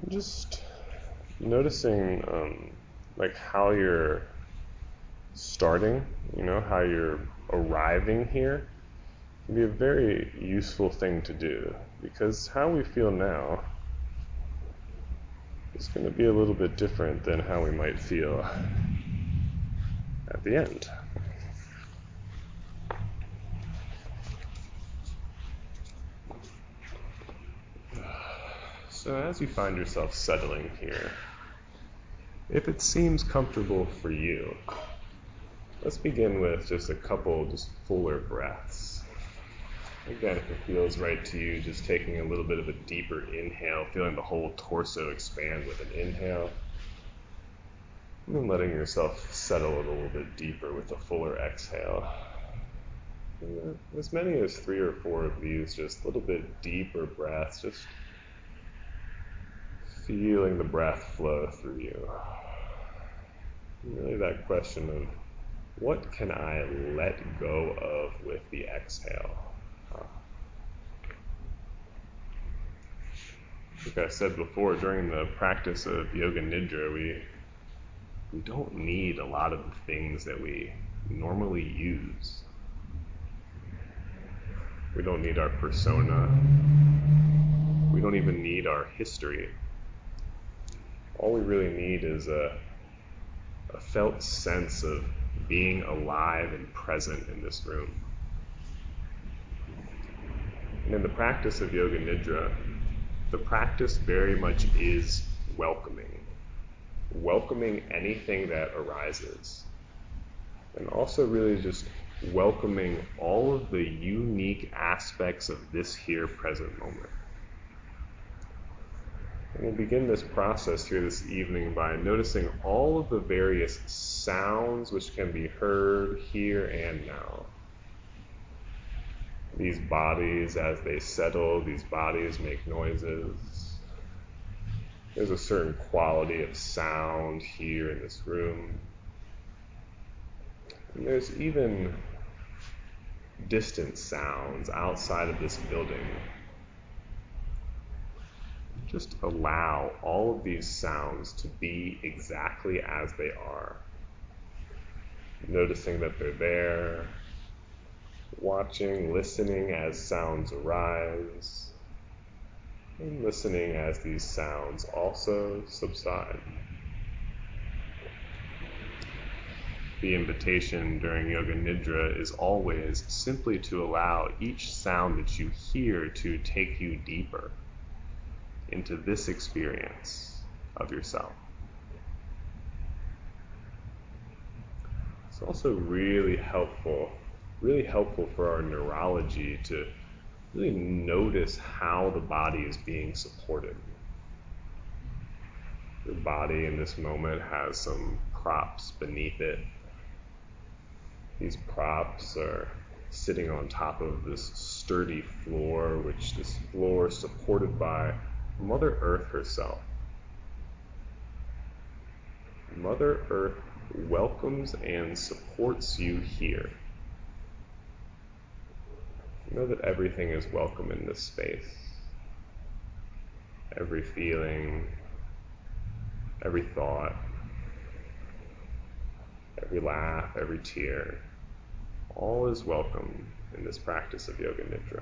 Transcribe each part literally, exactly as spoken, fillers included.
Just noticing um, like how you're starting, you know, how you're arriving here can be a very useful thing to do, because how we feel now is going to be a little bit different than how we might feel at the end. So as you find yourself settling here, if it seems comfortable for you, let's begin with just a couple just fuller breaths. Again, if it feels right to you, just taking a little bit of a deeper inhale, feeling the whole torso expand with an inhale, and then letting yourself settle a little bit deeper with a fuller exhale. And as many as three or four of these, just a little bit deeper breaths, just feeling the breath flow through you. And really that question of, what can I let go of with the exhale? Like I said before, during the practice of Yoga Nidra, we we don't need a lot of the things that we normally use. We don't need our persona. We don't even need our history. All we really need is a, a felt sense of being alive and present in this room. And in the practice of Yoga Nidra, the practice very much is welcoming. Welcoming anything that arises. And also really just welcoming all of the unique aspects of this here present moment. And we'll begin this process here this evening by noticing all of the various sounds which can be heard here and now. These bodies, as they settle, these bodies make noises. There's a certain quality of sound here in this room. And there's even distant sounds outside of this building. Just allow all of these sounds to be exactly as they are. Noticing that they're there, watching, listening as sounds arise, and listening as these sounds also subside. The invitation during Yoga Nidra is always simply to allow each sound that you hear to take you deeper into this experience of yourself. It's also really helpful, really helpful for our neurology to really notice how the body is being supported. Your body in this moment has some props beneath it. These props are sitting on top of this sturdy floor, which this floor is supported by Mother Earth herself. Mother Earth welcomes and supports you here. Know that everything is welcome in this space. Every feeling, every thought, every laugh, every tear, all is welcome in this practice of Yoga Nidra.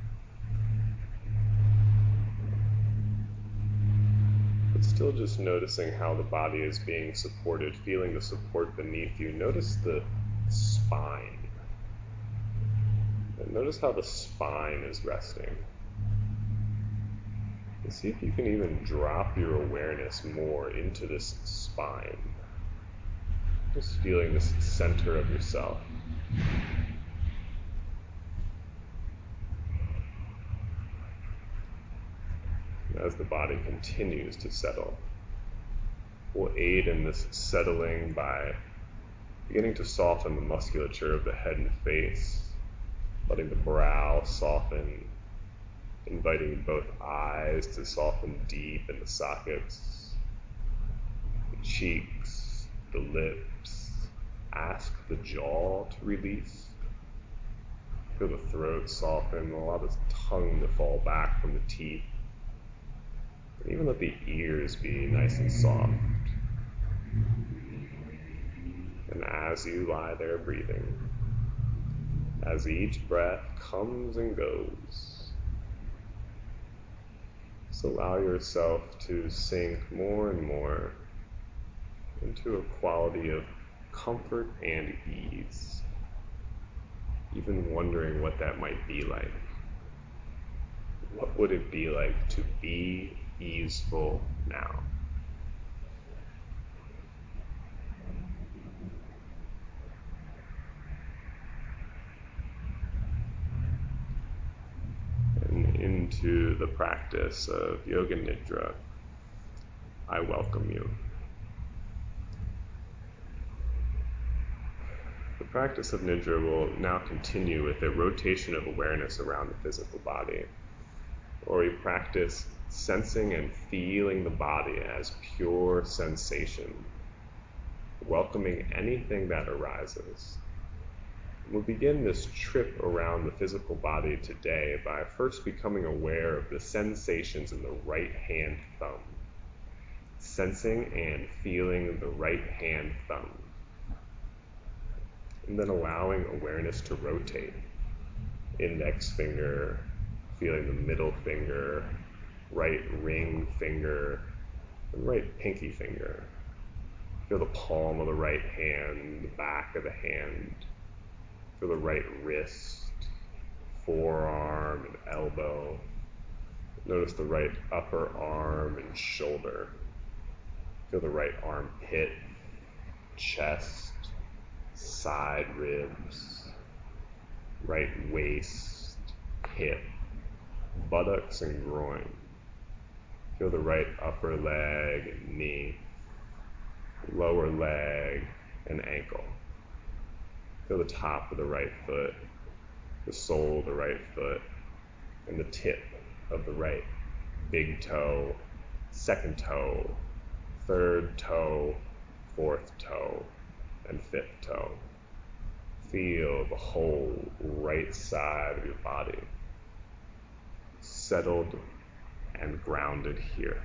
But still just noticing how the body is being supported, feeling the support beneath you. Notice the spine. And notice how the spine is resting. And see if you can even drop your awareness more into this spine. Just feeling this center of yourself. As the body continues to settle, we'll aid in this settling by beginning to soften the musculature of the head and face, letting the brow soften, inviting both eyes to soften deep in the sockets, the cheeks, the lips. Ask the jaw to release. Feel the throat soften, allow the tongue to fall back from the teeth. And even let the ears be nice and soft. And as you lie there breathing, as each breath comes and goes, just allow yourself to sink more and more into a quality of comfort and ease, even wondering what that might be like. What would it be like to be easeful now? And into the practice of Yoga Nidra, I welcome you. The practice of Nidra will now continue with a rotation of awareness around the physical body, or we practice sensing and feeling the body as pure sensation, welcoming anything that arises. We'll begin this trip around the physical body today by first becoming aware of the sensations in the right hand thumb, sensing and feeling the right hand thumb, and then allowing awareness to rotate. Index finger, feeling the middle finger, right ring finger, and right pinky finger. Feel the palm of the right hand, the back of the hand. Feel the right wrist, forearm, and elbow. Notice the right upper arm and shoulder. Feel the right armpit, chest, side ribs, right waist, hip, buttocks, and groin. Feel the right upper leg and knee, lower leg and ankle. Feel the top of the right foot, the sole of the right foot, and the tip of the right big toe, second toe, third toe, fourth toe, and fifth toe. Feel the whole right side of your body settled and grounded here.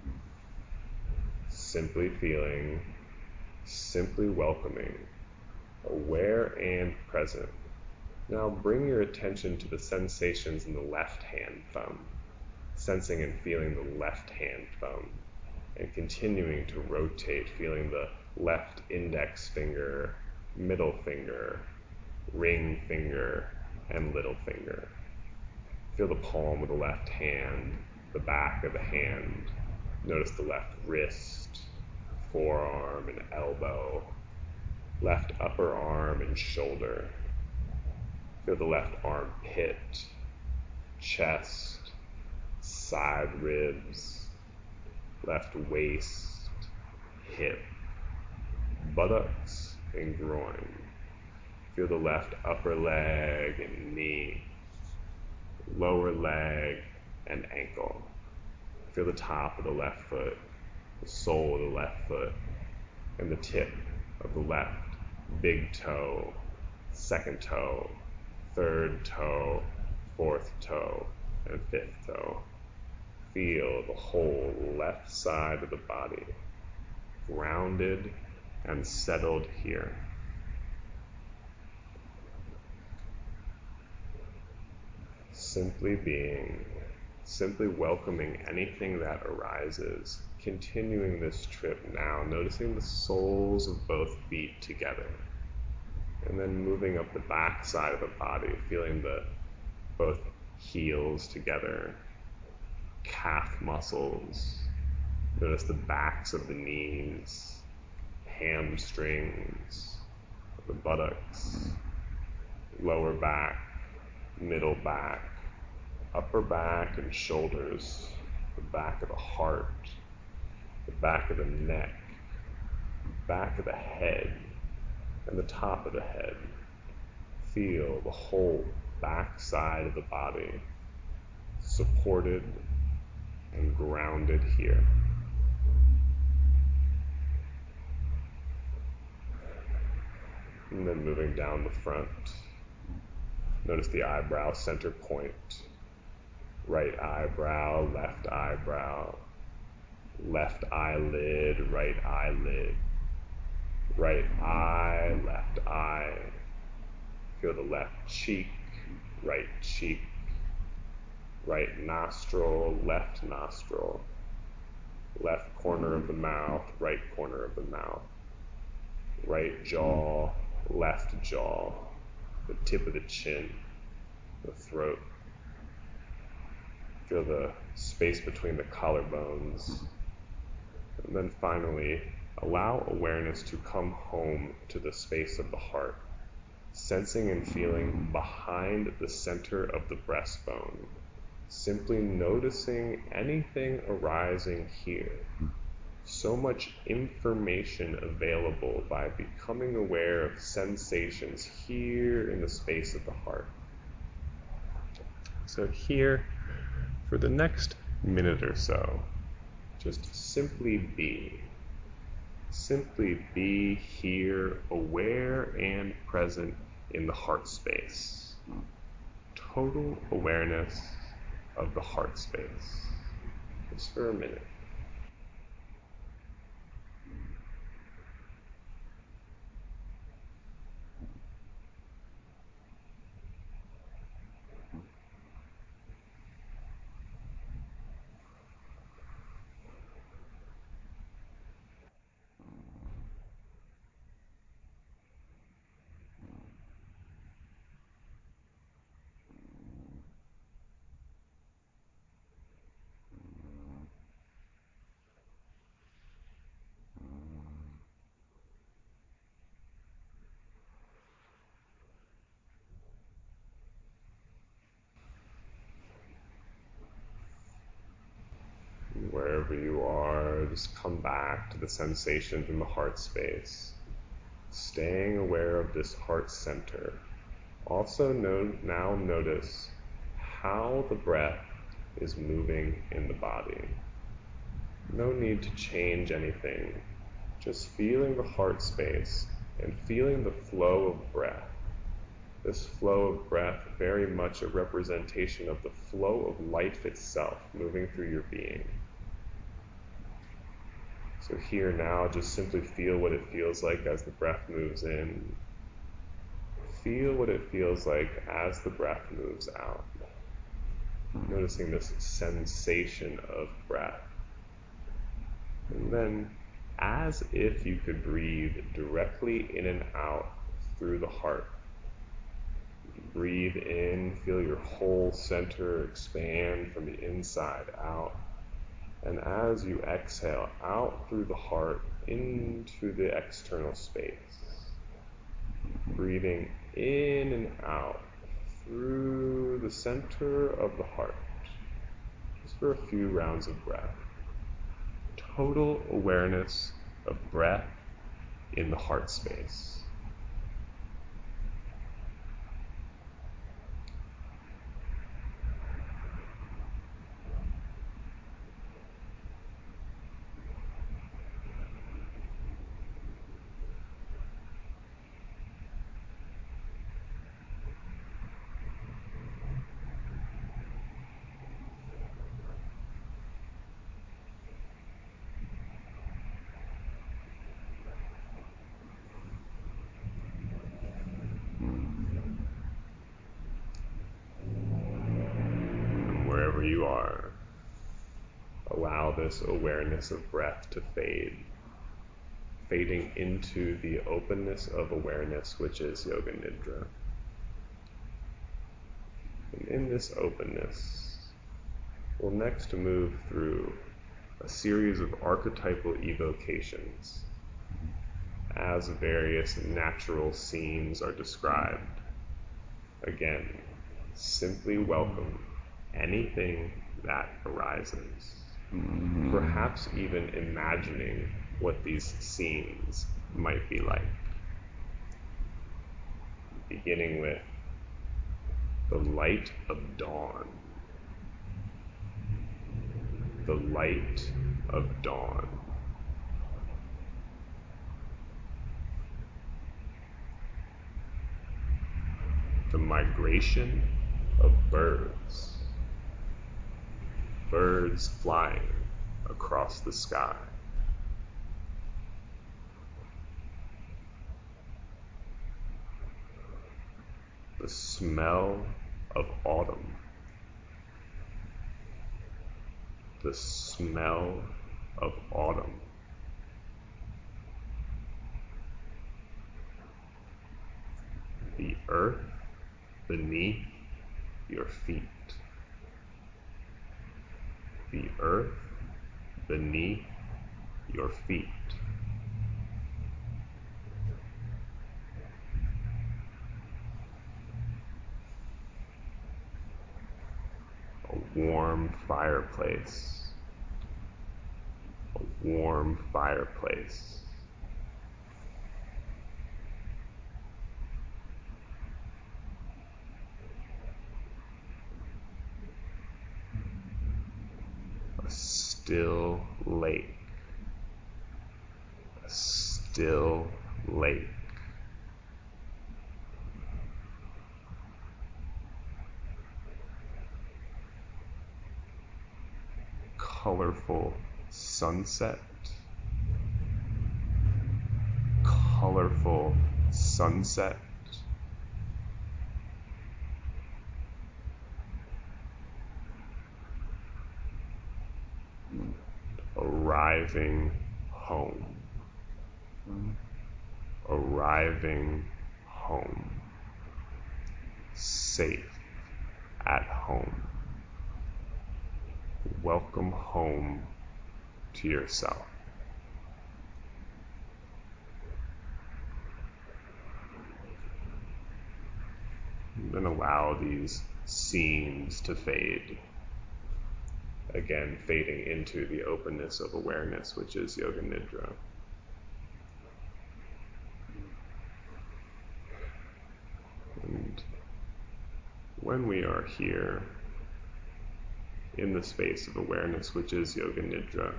Simply feeling, simply welcoming, aware and present. Now bring your attention to the sensations in the left hand thumb, sensing and feeling the left hand thumb, and continuing to rotate, feeling the left index finger, middle finger, ring finger, and little finger. Feel the palm of the left hand, the back of the hand. Notice the left wrist, forearm, and elbow, left upper arm and shoulder. Feel the left armpit, chest, side ribs, left waist, hip, buttocks, and groin. Feel the left upper leg and knee, lower leg and ankle. Feel the top of the left foot, the sole of the left foot, and the tip of the left big toe, second toe, third toe, fourth toe, and fifth toe. Feel the whole left side of the body grounded and settled here. Simply being, simply welcoming anything that arises, continuing this trip now, noticing the soles of both feet together, and then moving up the back side of the body, feeling the both heels together, calf muscles. Notice the backs of the knees, hamstrings, the buttocks, lower back, middle back, upper back and shoulders, the back of the heart, the back of the neck, back of the head, and the top of the head. Feel the whole back side of the body supported and grounded here. And then moving down the front, notice the eyebrow center point, right eyebrow, left eyebrow, left eyelid, right eyelid, right eye, left eye. Feel the left cheek, right cheek, right nostril, left nostril, left corner of the mouth, right corner of the mouth, right jaw, left jaw, the tip of the chin, the throat. Feel the space between the collarbones. And then finally, allow awareness to come home to the space of the heart, sensing and feeling behind the center of the breastbone, simply noticing anything arising here. So much information available by becoming aware of sensations here in the space of the heart. So here, for the next minute or so, just simply be. Simply be here, aware and present in the heart space. Total awareness of the heart space. Just for a minute. Wherever you are, just come back to the sensations in the heart space, staying aware of this heart center. Also no, now notice how the breath is moving in the body. No need to change anything, just feeling the heart space and feeling the flow of breath. This flow of breath, very much a representation of the flow of life itself moving through your being. So here now, just simply feel what it feels like as the breath moves in. Feel what it feels like as the breath moves out. Noticing this sensation of breath. And then, as if you could breathe directly in and out through the heart. Breathe in, feel your whole center expand from the inside out. And as you exhale out through the heart into the external space, breathing in and out through the center of the heart, just for a few rounds of breath. Total awareness of breath in the heart space. Wherever you are, allow this awareness of breath to fade, fading into the openness of awareness, which is Yoga Nidra. And in this openness, we'll next move through a series of archetypal evocations as various natural scenes are described. Again, simply welcome anything that arises, perhaps even imagining what these scenes might be like. Beginning with the light of dawn. The light of dawn. The migration of birds. Birds flying across the sky. The smell of autumn. The smell of autumn. The earth beneath your feet. The earth beneath your feet. A warm fireplace. A warm fireplace. A still lake. A still lake. Colorful sunset. Colorful sunset. Arriving home. Arriving home. Safe at home. Welcome home to yourself. And allow these scenes to fade. Again, fading into the openness of awareness, which is Yoga Nidra. And when we are here in the space of awareness, which is Yoga Nidra,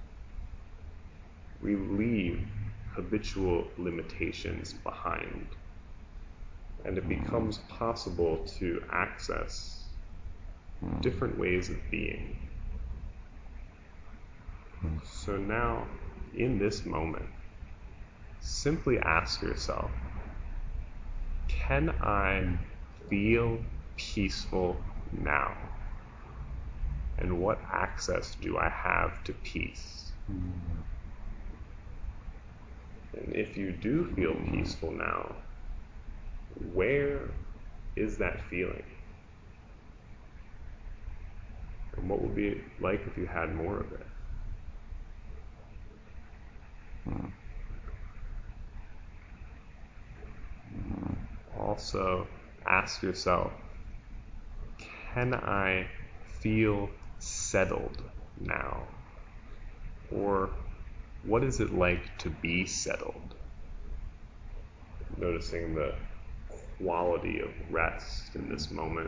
we leave habitual limitations behind, and it becomes possible to access different ways of being. So now, in this moment, simply ask yourself, can I feel peaceful now? And what access do I have to peace? And if you do feel peaceful now, where is that feeling? And what would it be like if you had more of it? Also, ask yourself, can I feel settled now? Or what is it like to be settled? Noticing the quality of rest in this moment.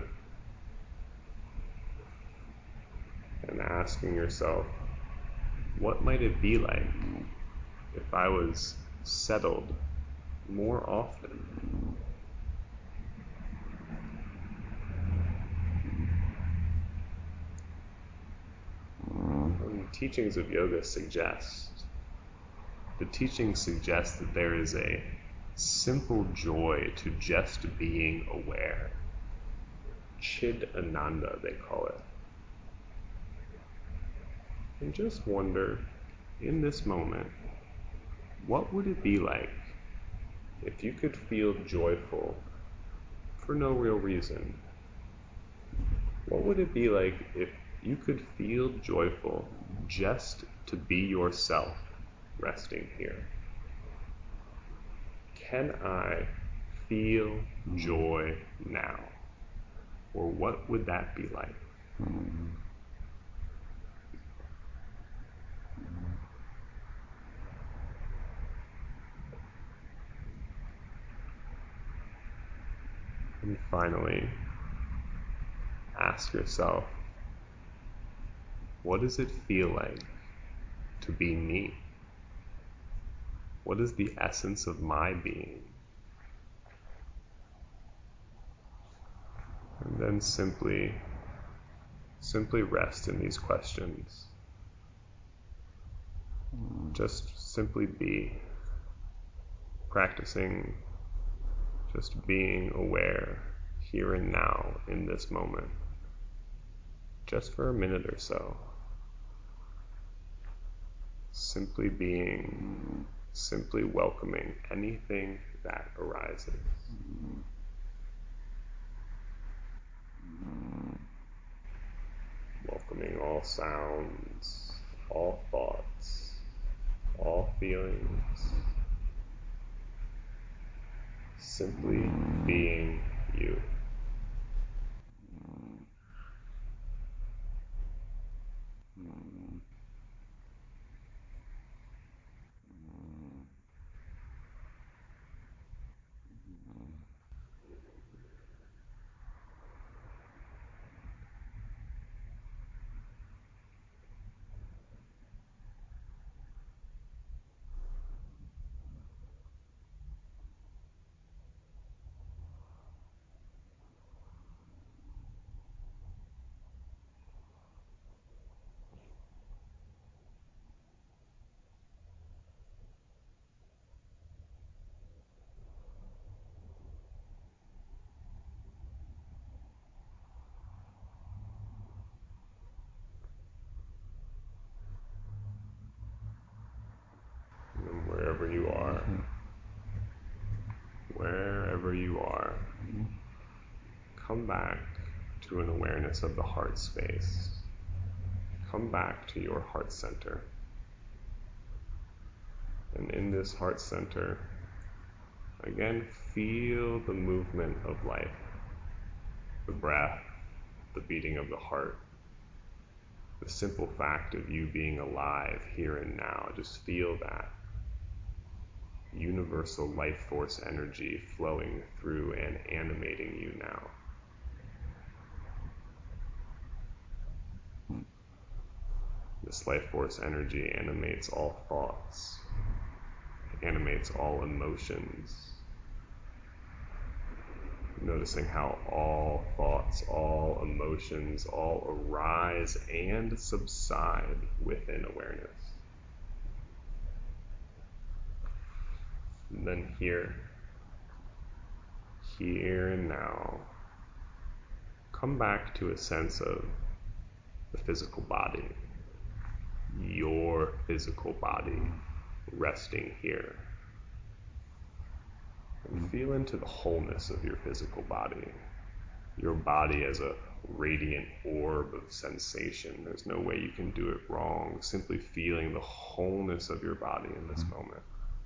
And asking yourself, what might it be like if I was settled more often? The teachings of yoga suggest, the teachings suggest that there is a simple joy to just being aware. Chid Ananda, they call it. And just wonder, in this moment, what would it be like if you could feel joyful for no real reason? What would it be like if you could feel joyful just to be yourself resting here? Can I feel joy now? Or what would that be like? And finally, ask yourself, what does it feel like to be me? What is the essence of my being? And then simply, simply rest in these questions. Just simply be. Practicing just being aware here and now in this moment. Just for a minute or so. Simply being, simply welcoming anything that arises. Welcoming all sounds, all thoughts, all feelings. Simply being you. And wherever you are, wherever you are, come back to an awareness of the heart space. Come back to your heart center. And in this heart center, again, feel the movement of life, the breath, the beating of the heart, the simple fact of you being alive here and now. Just feel that universal life force energy flowing through and animating you now. This life force energy animates all thoughts, animates all emotions. Noticing how all thoughts, all emotions, all arise and subside within awareness. And then here, here and now, come back to a sense of the physical body, your physical body resting here. And feel into the wholeness of your physical body, your body as a radiant orb of sensation. There's no way you can do it wrong. Simply feeling the wholeness of your body in this moment.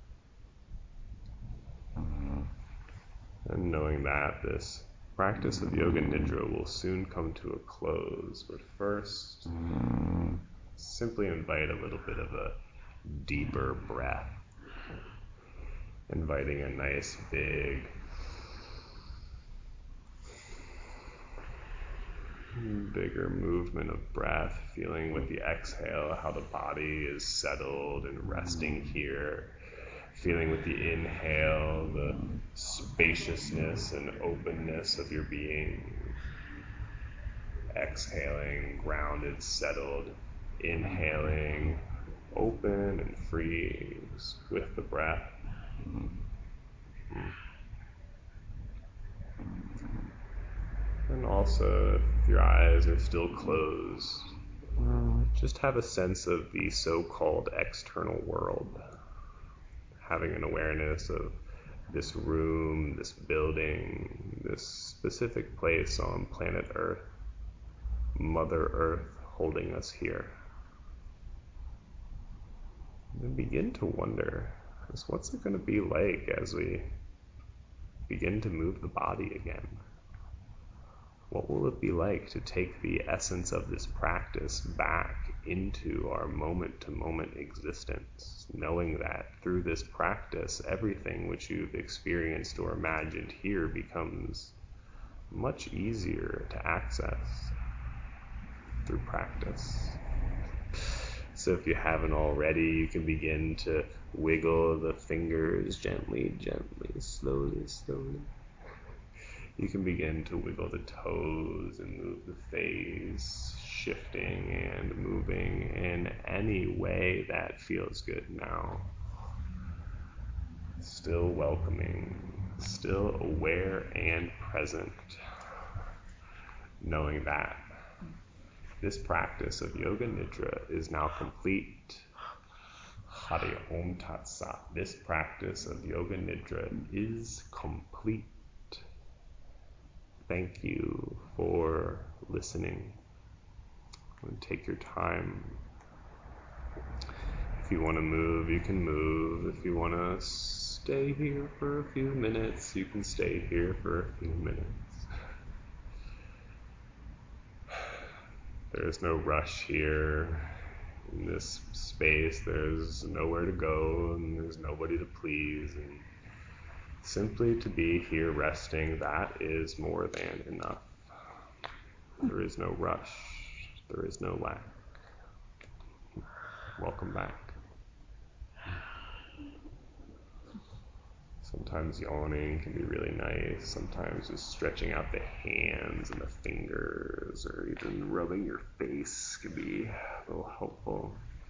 And knowing that this practice of Yoga Nidra will soon come to a close, but first, simply invite a little bit of a deeper breath. Inviting a nice big bigger movement of breath, feeling with the exhale how the body is settled and resting here. Feeling with the inhale the spaciousness and openness of your being. Exhaling, grounded, settled. Inhaling, open and free with the breath. And also, if your eyes are still closed, just have a sense of the so-called external world. Having an awareness of this room, this building, this specific place on planet Earth, Mother Earth holding us here. And begin to wonder, what's it going to be like as we begin to move the body again? What will it be like to take the essence of this practice back into our moment-to-moment existence, knowing that through this practice, everything which you've experienced or imagined here becomes much easier to access through practice. So if you haven't already, you can begin to wiggle the fingers gently, gently, slowly, slowly. You can begin to wiggle the toes and move the face, shifting and moving in any way that feels good now. Still welcoming, still aware and present, knowing that this practice of Yoga Nidra is now complete. Hari Om Tat Sat. This practice of Yoga Nidra is complete. Thank you for listening. Take your time. If you want to move, you can move. If you want to stay here for a few minutes, you can stay here for a few minutes. There's no rush here. In this space, there's nowhere to go, and there's nobody to please. And simply to be here resting, that is more than enough. There is no rush. There is no lack. Welcome back. Sometimes yawning can be really nice. Sometimes just stretching out the hands and the fingers, or even rubbing your face can be a little helpful.